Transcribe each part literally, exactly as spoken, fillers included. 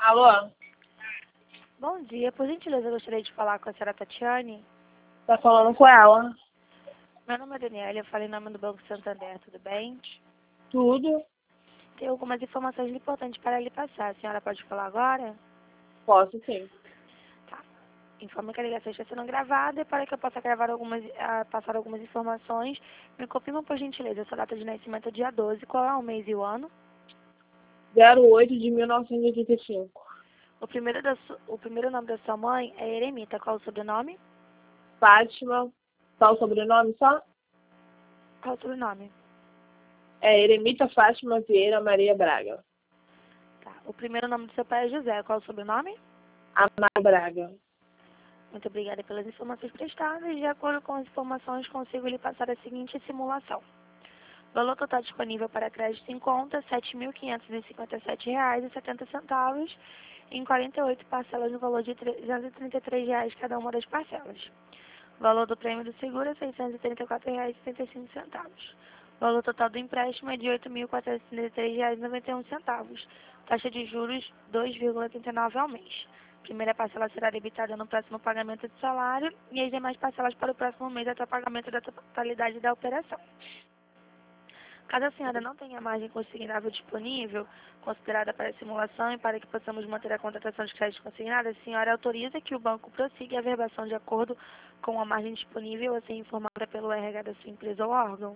Alô? Bom dia, por gentileza eu gostaria de falar com a senhora Tatiane. Tá falando com ela? Meu nome é Daniela, eu falo em nome do Banco Santander, tudo bem? Tudo? Tem algumas informações importantes para lhe passar. A senhora pode falar agora? Posso sim. Tá. Informe que a ligação está sendo gravada e para que eu possa gravar algumas, ah, passar algumas informações, me confirma por gentileza a sua data de nascimento é dia doze, qual é o mês e o ano? zero oito de mil novecentos e oitenta e cinco. O primeiro, da su, o primeiro nome da sua mãe é Eremita, qual o sobrenome? Fátima. Só o sobrenome só? Qual o sobrenome? É Eremita Fátima Vieira Maria Braga. Tá. O primeiro nome do seu pai é José, qual o sobrenome? Amaro Braga. Muito obrigada pelas informações prestadas. De acordo com as informações, consigo lhe passar a seguinte simulação. Valor total disponível para crédito em conta, sete mil quinhentos e cinquenta e sete reais e setenta centavos, em quarenta e oito parcelas no valor de trezentos e trinta e três reais cada uma das parcelas. Valor do prêmio do seguro é seiscentos e trinta e quatro reais e setenta e cinco centavos. Valor total do empréstimo é de oito mil quatrocentos e setenta e três reais e noventa e um centavos. Taxa de juros dois vírgula oitenta e nove ao mês. Primeira parcela será debitada no próximo pagamento de salário e as demais parcelas para o próximo mês até o pagamento da totalidade da operação. Caso a senhora não tenha margem consignável disponível, considerada para a simulação e para que possamos manter a contratação de crédito consignado, a senhora autoriza que o banco prossiga a verbação de acordo com a margem disponível a ser informada pelo R H da sua empresa ou órgão?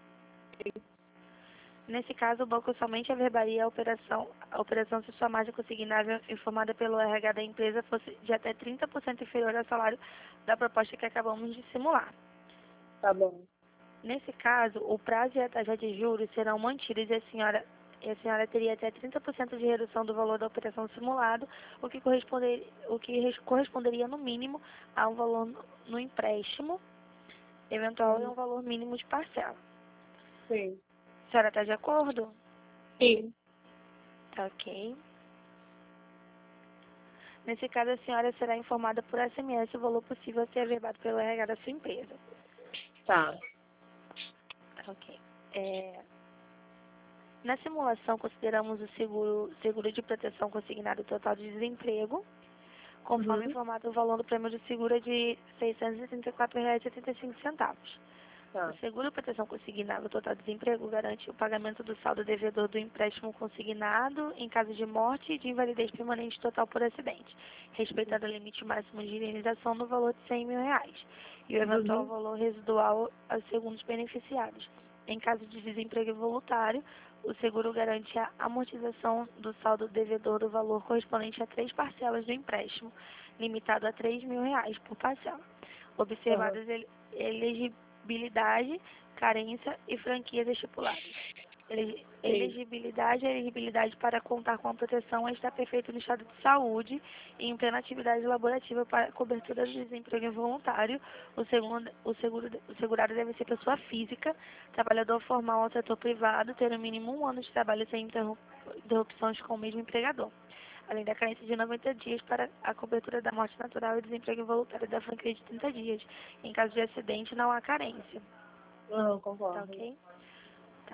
Nesse caso, o banco somente averbaria a operação, a operação se sua margem consignável informada pelo R H da empresa fosse de até trinta por cento inferior ao salário da proposta que acabamos de simular. Tá bom. Nesse caso, o prazo e a taxa de juros serão mantidos e a senhora, e a senhora teria até trinta por cento de redução do valor da operação simulado, o que, corresponder, o que corresponderia no mínimo a um valor no, no empréstimo, eventual e um valor mínimo de parcela. Sim. A senhora está de acordo? Sim. Tá ok. Nesse caso, a senhora será informada por S M S o valor possível a ser averbado pelo R H da sua empresa. Tá. Ok. É... Na simulação, consideramos o seguro, seguro de proteção consignado total de desemprego, conforme Uhum. informado o valor do prêmio de seguro é de seiscentos e trinta e quatro reais e setenta e cinco centavos. Tá. O seguro proteção consignado total de desemprego garante o pagamento do saldo devedor do empréstimo consignado em caso de morte e de invalidez permanente total por acidente, respeitado o limite máximo de indenização no valor de cem mil reais e o eventual Uhum. valor residual aos segundos beneficiados. Em caso de desemprego voluntário, o seguro garante a amortização do saldo devedor do valor correspondente a três parcelas do empréstimo, limitado a três mil reais por parcela, observadas Uhum. elegibilidade, carência e franquias estipuladas. Ele- Sim. Elegibilidade é elegibilidade para contar com a proteção a estar perfeito no estado de saúde e em plena atividade laborativa para cobertura do desemprego involuntário. O, segundo, o, seguro, o segurado deve ser pessoa física, trabalhador formal ao setor privado, ter no mínimo um ano de trabalho sem interrup- interrupções com o mesmo empregador, além da carência de noventa dias para a cobertura da morte natural e desemprego involuntário da franquia de trinta dias. Em caso de acidente, não há carência. Não, Tá concordo. ok? Tá.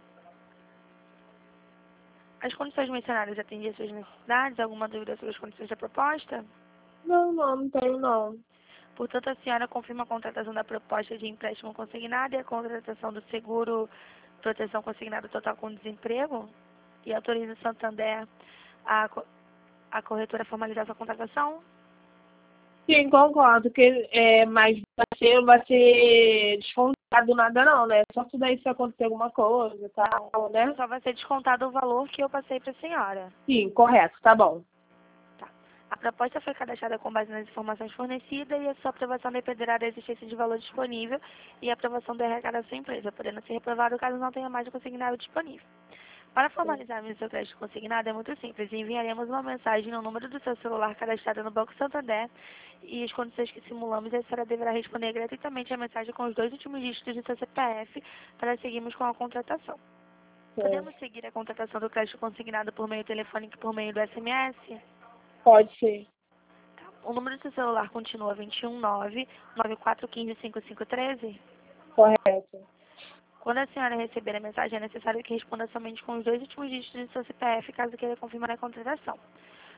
As condições mencionadas atendem às suas necessidades? Alguma dúvida sobre as condições da proposta? Não, não, não tenho não. Portanto, a senhora confirma a contratação da proposta de empréstimo consignado e a contratação do seguro proteção consignado total com desemprego? E autoriza o Santander a, co- a corretora a formalizar sua contratação? Sim, concordo. Que, é, mas vai ser, vai ser descontado nada não, né? Só se daí se acontecer alguma coisa e Não. tal, né? Só vai ser descontado o valor que eu passei para a senhora. Sim, correto, tá bom. Tá. A proposta foi cadastrada com base nas informações fornecidas e a sua aprovação dependerá da existência de valor disponível e a aprovação do R H da sua empresa, podendo ser reprovado caso não tenha mais de consignado disponível. Para Sim. formalizarmos o seu crédito consignado é muito simples. Enviaremos uma mensagem no número do seu celular cadastrado no Banco Santander e as condições que simulamos e a senhora deverá responder gratuitamente a mensagem com os dois últimos dígitos do seu C P F para seguirmos com a contratação. Sim. Podemos seguir a contratação do crédito consignado por meio telefônico e por meio do S M S? Pode ser. O número do seu celular continua dois um nove, nove quatro um cinco, cinco cinco um três? Correto. Quando a senhora receber a mensagem, é necessário que responda somente com os dois últimos dígitos do seu C P F, caso queira confirmar a contratação.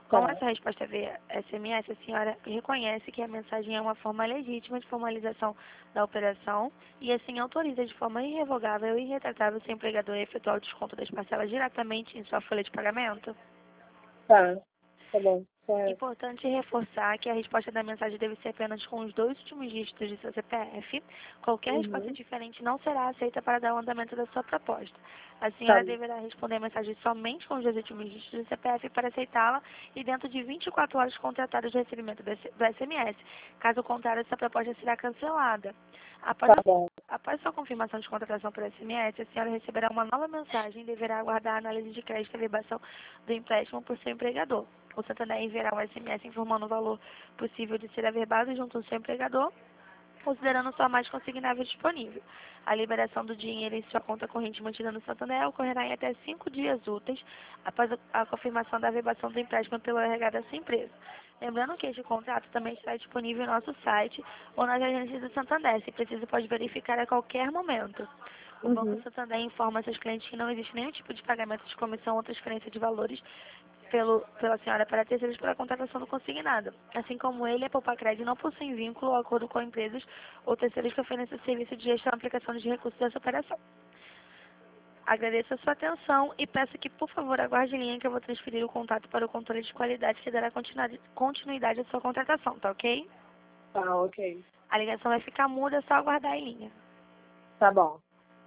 Com Tá. essa resposta via S M S, a senhora reconhece que a mensagem é uma forma legítima de formalização da operação e assim autoriza de forma irrevogável e irretratável seu empregador a efetuar o desconto das parcelas diretamente em sua folha de pagamento? Tá. Tá bom. Correto. Importante reforçar que a resposta da mensagem deve ser apenas com os dois últimos dígitos de seu C P F. Qualquer Uhum. resposta diferente não será aceita para dar o andamento da sua proposta. A Tá senhora bom. deverá responder a mensagem somente com os dois últimos dígitos do C P F para aceitá-la e dentro de vinte e quatro horas contratadas do recebimento do S M S. Caso contrário, essa proposta será cancelada. Após, Tá bom. após sua confirmação de contratação por S M S, a senhora receberá uma nova mensagem e deverá aguardar a análise de crédito e averbação do empréstimo por seu empregador. O Santander enviará um S M S informando o valor possível de ser averbado junto ao seu empregador, considerando sua mais consignável disponível. A liberação do dinheiro em sua conta corrente mantida no Santander ocorrerá em até cinco dias úteis após a, a confirmação da averbação do empréstimo pelo R H dessa empresa. Lembrando que este contrato também estará disponível no nosso site ou nas agências do Santander. Se preciso, pode verificar a qualquer momento. O Banco Uhum. Santander informa seus clientes que não existe nenhum tipo de pagamento de comissão ou transferência de valores pelo, pela senhora para terceiros pela contratação do consignado. Assim como ele, a Poupacred não possui vínculo ou acordo com empresas ou terceiros que ofereçam serviço de gestão e aplicação de recursos dessa operação. Agradeço a sua atenção e peço que, por favor, aguarde em linha que eu vou transferir o contato para o controle de qualidade que dará continuidade continuidade à sua contratação, tá ok? Tá, ok. A ligação vai ficar muda, é só aguardar em linha. Tá bom.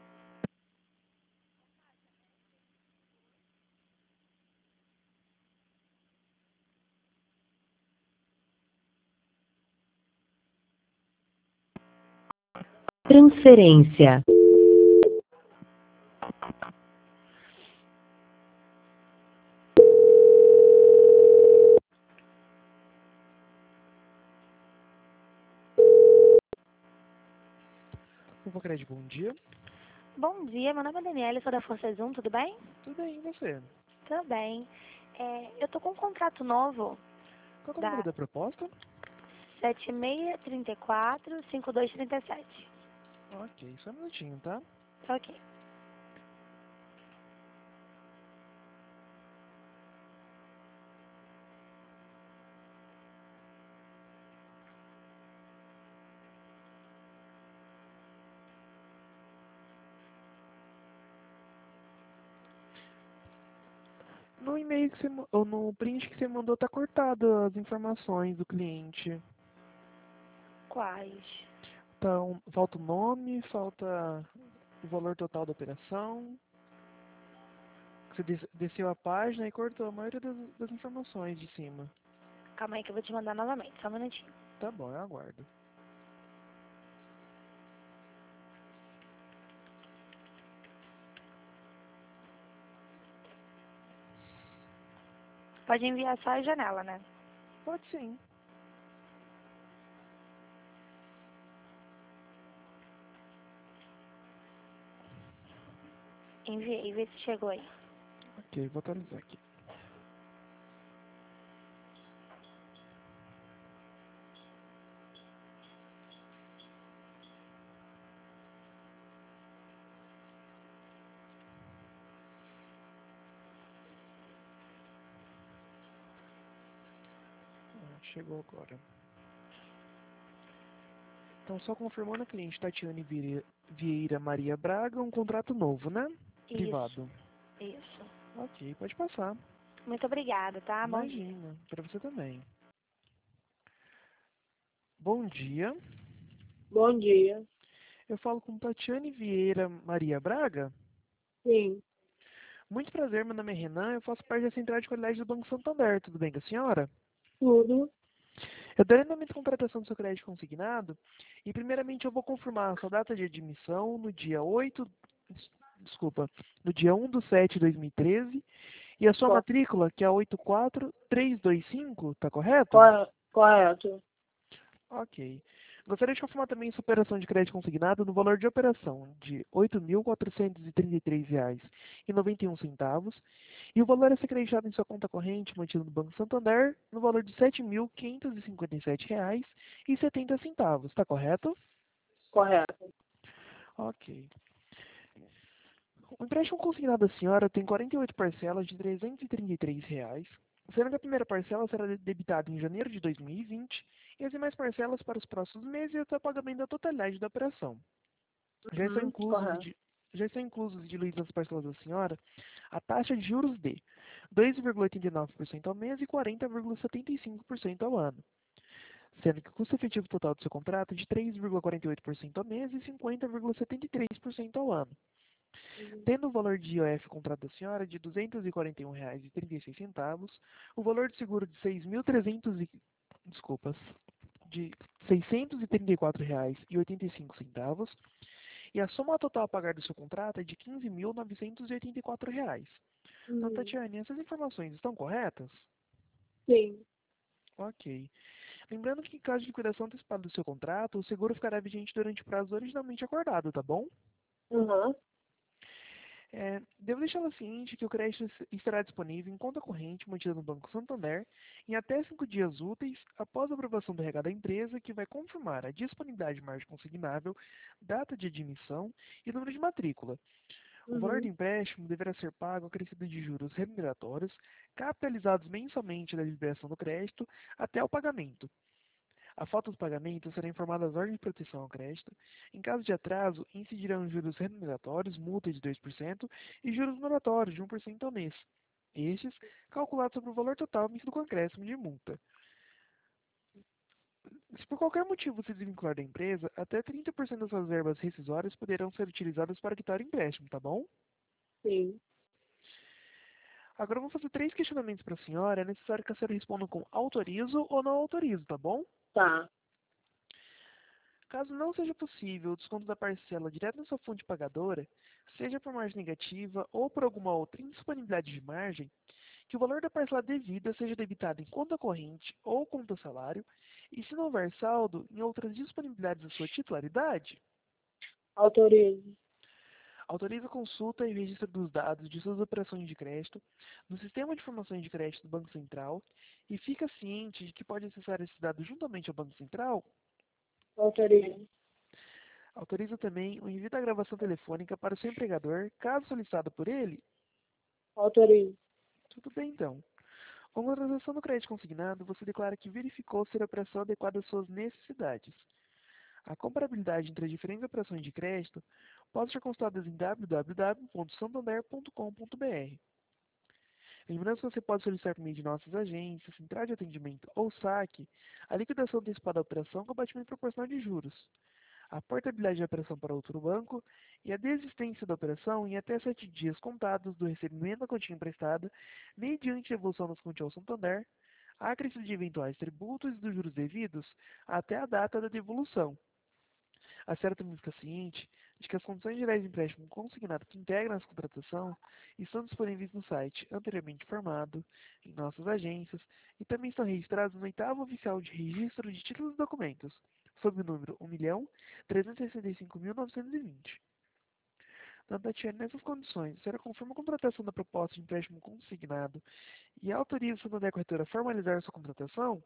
Transferência. Poupacred, bom dia. Bom dia, meu nome é Daniela, sou da Força Zoom, tudo bem? Tudo bem, e você? Tudo bem. É, eu tô com um contrato novo Qual que é o número da da proposta? sete seis três quatro, cinco dois três sete. Ok, só um minutinho, tá? Ok. No e-mail que você, ma- ou no print que você mandou, tá cortado as informações do cliente. Quais? Então, falta o nome, falta o valor total da operação. Você des- desceu a página e cortou a maioria das, das informações de cima. Calma aí que eu vou te mandar novamente, só um minutinho. Tá bom, eu aguardo. Pode enviar só a janela, né? Pode sim. Enviei, vê se chegou aí. Ok, vou atualizar aqui. Ah, chegou agora. Então, só confirmando a cliente Tatiane Vieira, Vieira Maria Braga, um contrato novo, né? Isso, Privado. isso. Ok, pode passar. Muito obrigada, tá? Bom dia. Imagina, para você também. Bom dia, Bom dia. eu falo com Tatiane Vieira Maria Braga. Sim. Muito prazer, meu nome é Renan, eu faço parte da Central de Qualidade do Banco Santander, tudo bem com a senhora? Tudo. Eu darei nome de contratação do seu crédito consignado e primeiramente eu vou confirmar a sua data de admissão no dia oito, des- desculpa, no dia um de setembro de dois mil e treze e a sua Co- matrícula, que é a oito quatro três dois cinco, tá correto? corre- Correto. Ok. Gostaria de confirmar também sua operação de crédito consignado no valor de operação de oito mil quatrocentos e trinta e três reais e noventa e um centavos e o valor a ser acreditado em sua conta corrente mantida no Banco Santander no valor de sete mil quinhentos e cinquenta e sete reais e setenta centavos. Está correto? Correto. Ok. O empréstimo consignado da senhora tem quarenta e oito parcelas de trezentos e trinta e três reais sendo que a primeira parcela será debitada em janeiro de dois mil e vinte e as demais parcelas para os próximos meses até o pagamento da totalidade da operação. Já estão Uhum, inclusos correto. de, já estão inclusos diluídos nas parcelas da senhora a taxa de juros de dois vírgula oitenta e nove por cento ao mês e quarenta vírgula setenta e cinco por cento ao ano, sendo que o custo efetivo total do seu contrato é de três vírgula quarenta e oito por cento ao mês e cinquenta vírgula setenta e três por cento ao ano, tendo o valor de I O F contrato da senhora de duzentos e quarenta e um reais e trinta e seis centavos, o valor de seguro de seis mil trezentos e desculpas, de seiscentos e trinta e quatro reais e oitenta e cinco centavos, e a soma total a pagar do seu contrato é de quinze mil novecentos e oitenta e quatro reais. Então, Uhum. Tatiane, essas informações estão corretas? Sim. Ok. Lembrando que em caso de liquidação antecipada do seu contrato, o seguro ficará vigente durante o prazo originalmente acordado, tá bom? Uhum. É, devo deixar ela ciente que o crédito es- estará disponível em conta corrente mantida no Banco Santander em até cinco dias úteis após a aprovação do R H da empresa, que vai confirmar a disponibilidade de margem consignável, data de admissão e número de matrícula. O valor do Uhum. empréstimo deverá ser pago acrescido de juros remuneratórios, capitalizados mensalmente da liberação do crédito até o pagamento. A falta do pagamento será informada às ordens de proteção ao crédito. Em caso de atraso, incidirão juros remuneratórios, multa de dois por cento e juros moratórios de um por cento ao mês. Estes, calculados sobre o valor total misto com acréscimo de multa. Se por qualquer motivo se desvincular da empresa, até trinta por cento das suas verbas rescisórias poderão ser utilizadas para quitar o empréstimo, tá bom? Sim. Agora eu vou fazer três questionamentos para a senhora. É necessário que a senhora responda com autorizo ou não autorizo, tá bom? Tá. Caso não seja possível o desconto da parcela direto na sua fonte pagadora, seja por margem negativa ou por alguma outra indisponibilidade de margem, que o valor da parcela devida seja debitado em conta corrente ou conta salário, e se não houver saldo, em outras disponibilidades da sua titularidade, Autorizo. autoriza a consulta e o registro dos dados de suas operações de crédito no Sistema de Informações de Crédito do Banco Central e fica ciente de que pode acessar esses dados juntamente ao Banco Central. Autorizo. Autoriza também o envio da gravação telefônica para o seu empregador, caso solicitado por ele. Autorizo. Tudo bem, então. Com a transação do crédito consignado, você declara que verificou ser a operação adequada às suas necessidades. A comparabilidade entre as diferentes operações de crédito pode ser consultada em w w w ponto santander ponto com ponto b r. Lembrando que você pode solicitar por meio de nossas agências, central de atendimento ou saque a liquidação antecipada da operação com abatimento proporcional de juros, a portabilidade da operação para outro banco e a desistência da operação em até sete dias contados do recebimento da quantia emprestada, mediante devolução das quantias ao Santander, a acrescido de eventuais tributos e dos juros devidos até a data da devolução. A senhora também fica ciente de que as condições gerais de empréstimo consignado que integram essa contratação estão disponíveis no site anteriormente informado, em nossas agências, e também estão registrados no oitavo oficial de registro de títulos e documentos, sob o número um milhão trezentos e sessenta e cinco mil novecentos e vinte. Então, Tatiana, nessas condições, a senhora confirma a contratação da proposta de empréstimo consignado e autoriza a Santander Corretora a formalizar a sua contratação?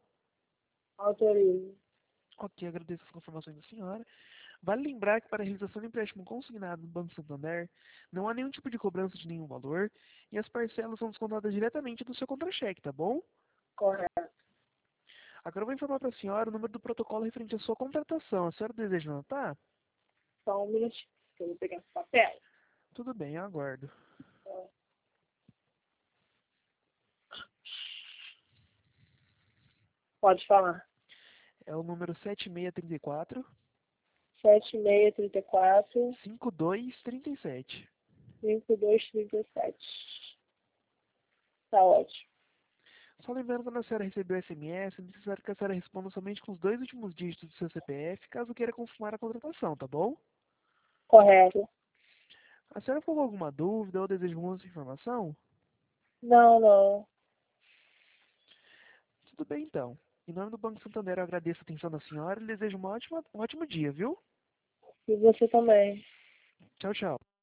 Autorizo. Ok, agradeço as confirmações da senhora. Vale lembrar que para a realização de empréstimo consignado no Banco Santander, não há nenhum tipo de cobrança de nenhum valor e as parcelas são descontadas diretamente do seu contra-cheque, tá bom? Correto. Agora eu vou informar para a senhora o número do protocolo referente à sua contratação. A senhora deseja anotar? Só um minutinho. Eu vou pegar esse papel. Tudo bem, eu aguardo. Pode falar. É o número sete seis três quatro, Sete seis três quatro, cinco dois três sete. cinco dois três sete. Tá ótimo. Só lembrando que quando a senhora recebeu o S M S, é necessário que a senhora responda somente com os dois últimos dígitos do seu C P F, caso queira confirmar a contratação, tá bom? Correto. A senhora ficou com alguma dúvida ou deseja alguma outra informação? Não, não. Tudo bem, então. Em nome do Banco Santander, eu agradeço a atenção da senhora e desejo uma ótima, um ótimo dia, viu? E você também. Tchau, tchau.